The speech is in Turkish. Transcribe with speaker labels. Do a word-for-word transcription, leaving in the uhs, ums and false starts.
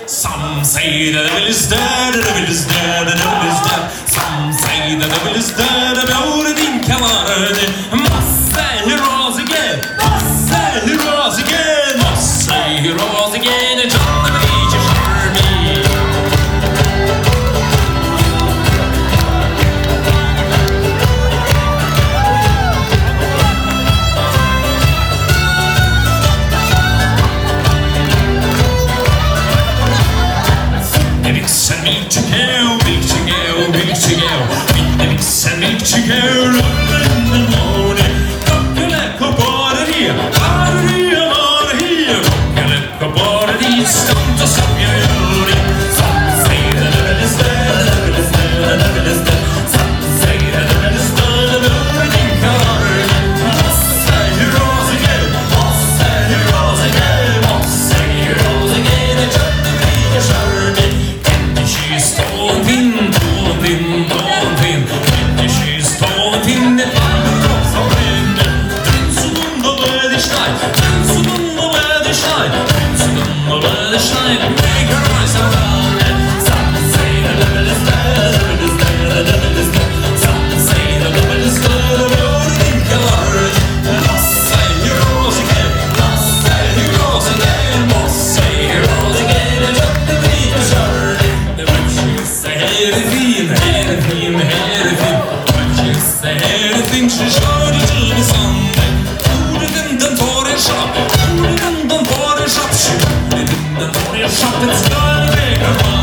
Speaker 1: Some say the devil is dead, the devil is dead, the devil is dead. Some say the devil is dead, och Odin kan vara det. Massa heroes again, massa heroes again, massa heroes again, and John the Major Sherman. Mixen milk to go, milk to go, milk to go. Mixen milk to go, love in the morning. Cockaleck och bara det, bara det, bara det. Cockaleck och bara det, stumt och som jag gör det. Some say the devil is dead, the devil is dead, the devil is dead. Some say the devil is dead, the Odin kan vara det. Massa heroes again, massa heroes again, massa heroes again, and John the Major Sherman. She's stolen in, stolen in, stolen in. She's stolen in the fire of wind. Prinsen under the shine, prinsen under the shine, prinsen under the shine. Make her eyes around it. Some say the devil is dead, the devil is dead, the devil is dead. Some say the devil is dead, the Odin kan vara det. Massa heroes again, massa heroes again, massa heroes again, and John the Major Sherman. Här är fin, här är fin, här är fin. Just här är fin, så kör du till i sanden. Orden den tar en chapp, orden den tar en chapp. Orden den tar en chapp, ett större vägar.